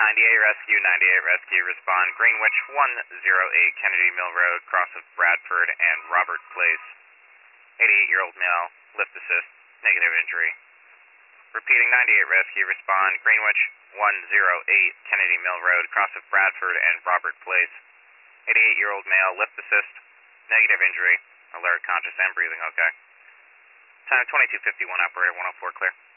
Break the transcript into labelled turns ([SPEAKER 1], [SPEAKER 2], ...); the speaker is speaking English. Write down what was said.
[SPEAKER 1] Rescue, respond Greenwich 108 Kennedy Mill Road, cross of Bradford and Robert Place. 88-year-old male, lift assist, negative injury. Repeating 98 Rescue, respond Greenwich 108 Kennedy Mill Road, cross of Bradford and Robert Place. 88-year-old male, lift assist, negative injury, alert, conscious and breathing okay. Time 22:51, operator 104 clear.